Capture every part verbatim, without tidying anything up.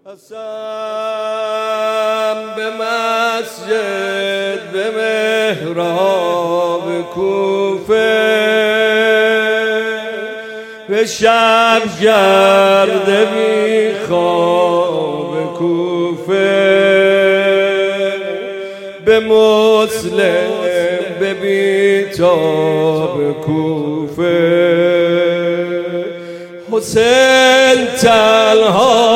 قسم به مسجد به محراب کوفه، به شب گرد بی خواب کوفه، به مسلم به بیتاب کوفه. حسین تنها،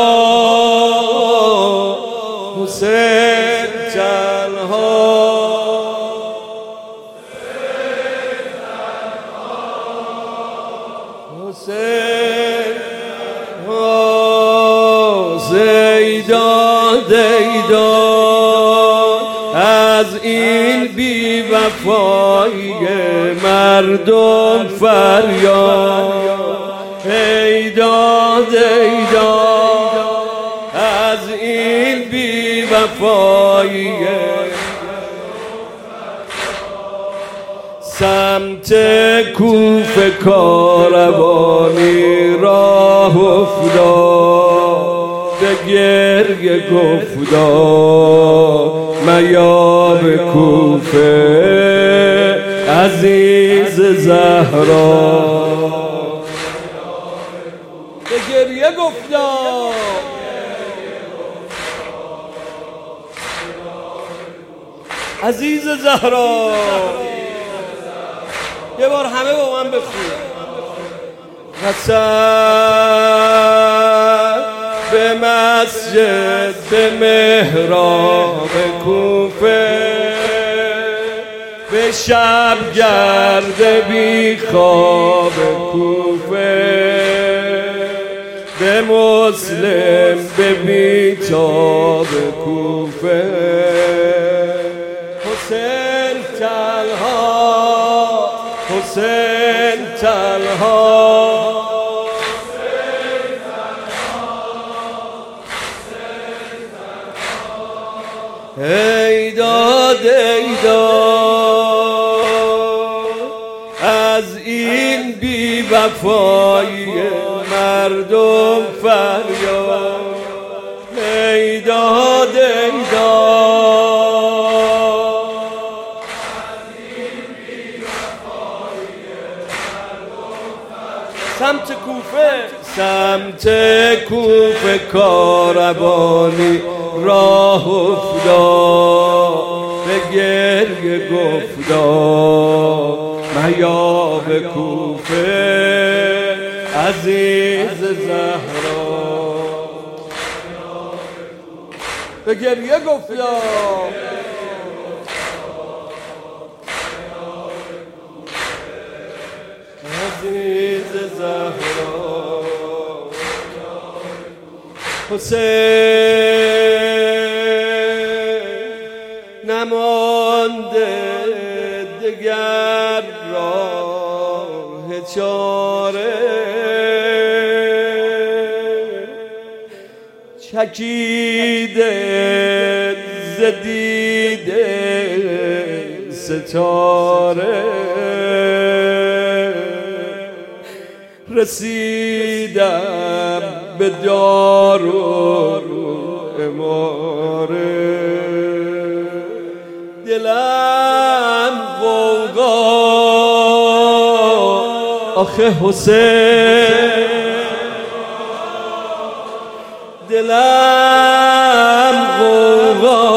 حسین تنها، حسین زیدان دیدان از این بی وفایی مردم فریاد. ای داد ای داد از این بی وفایی، سمت کوفه کاروانی راه افتاد، به گریه گفتا میاب کوفه عزیز زهرا. به گریه گفتا عزیز زهرا. یه بار همه با من بخون. قسم به مسجد به محراب کوفه، به شب گرد بی خواب کوفه، به مسلم به بیتاب کوفه. حسین تنها، حسین تنها، ای داد ای داد از این بی وفایی مردم فریاد. ای داد ای داد از این بی وفایی مردم فریاد. سمت کوفه، سمت کوفه کاروانی راه افتاد، به گریه گفتا میاب کوفه عزیز زهرا. به گریه گفتا عزیز زهرا. حسین نمانده دگر راه چاره، چکیده ز دیده ستاره، رسیدم به دار و اماره. دلم غوغا آخه حسین، دلم غوغا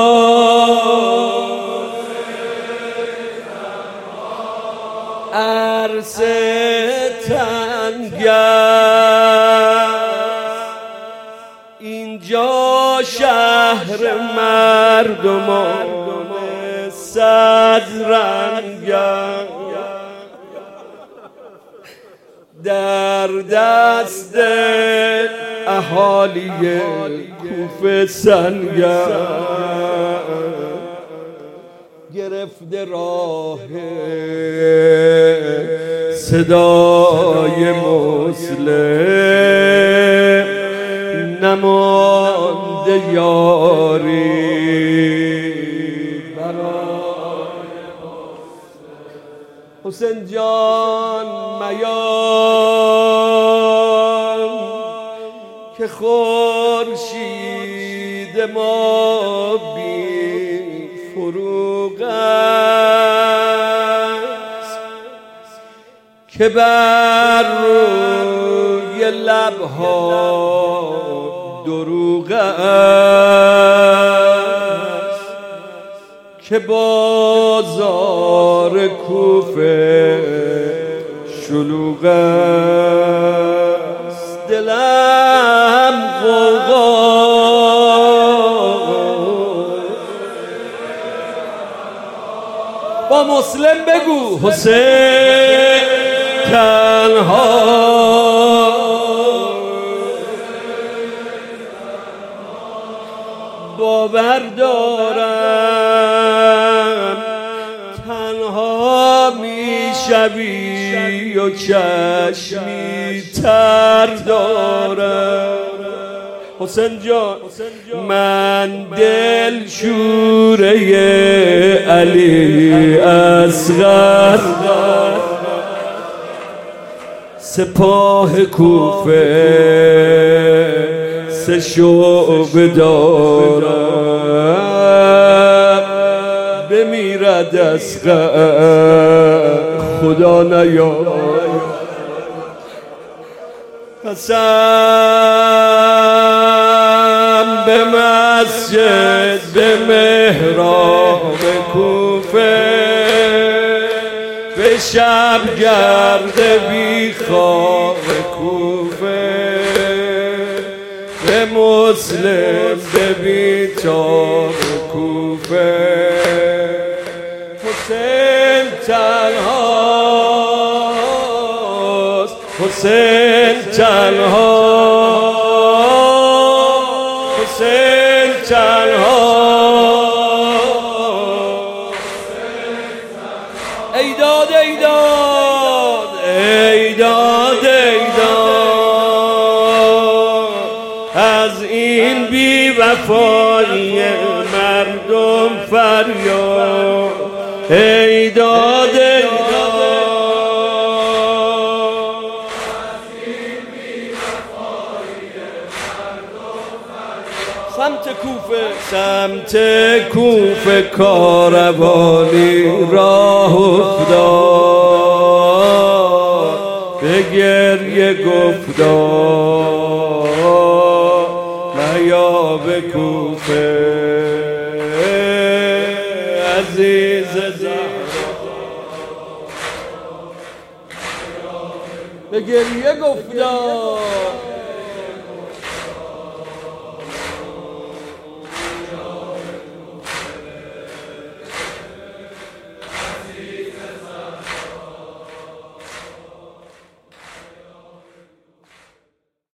عرصه تنگ است، اینجا شهر مردمان صد رنگ است، در دست اهالی کوفه سنگ است. گرفته راه صدای مسلم، نمانده یاری برای مسلم. حسین جان میان که که خورشید ما بی فروغ است، که بر روی لبها دروغ است، که بازار کوفه شلوغ است. دلم غوغا با مسلم بگو حسین تنها باور دارم، تنها میشوی و چشمی تر دارم. حسین جان من دل شوره علی اصغر، سپاه کوفه سه شعبه دارم، بمیرد اصغر خدا نیار. قسم به مسجد به محراب کوفه، به شب گرد بی خواب کوفه، به مسلم به بیتاب کوفه. حسین تنهاست، حسین تنها، حسین تنها. ای داد ای داد ای داد ای داد از این بی وفایی مردم فریاد. ای داد ای داد سمت کوفه، سمت کوفه کاروانی راه افتاد، به گریه گفتار میا به کوفه عزیز زهرا. به گریه گفتار